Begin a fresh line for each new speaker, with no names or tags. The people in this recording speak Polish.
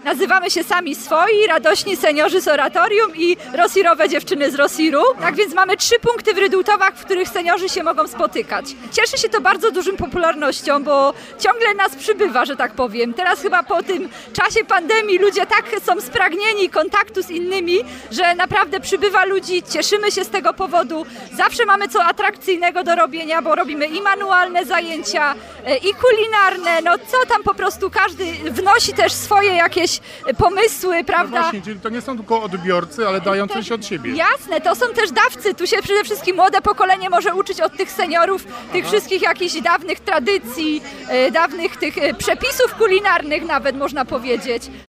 Nazywamy się Sami Swoi, Radośni Seniorzy z Oratorium i Rosirowe Dziewczyny z Rosiru. Tak więc mamy 3 punkty w Rydultowach, w których seniorzy się mogą spotykać. Cieszy się to bardzo dużą popularnością, bo ciągle nas przybywa, że tak powiem. Teraz chyba po tym czasie pandemii ludzie tak są spragnieni kontaktu z innymi, że naprawdę przybywa ludzi, cieszymy się z tego powodu. Zawsze mamy co atrakcyjnego do robienia, bo robimy i manualne zajęcia, i kulinarne, no co tam po prostu każdy wnosi też swoje jakieś pomysły, prawda?
No właśnie, czyli to nie są tylko odbiorcy, ale dają coś od siebie.
Jasne, to są też dawcy, tu się przede wszystkim młode pokolenie może uczyć od tych seniorów, tych wszystkich jakichś dawnych tradycji, dawnych tych przepisów kulinarnych nawet można powiedzieć.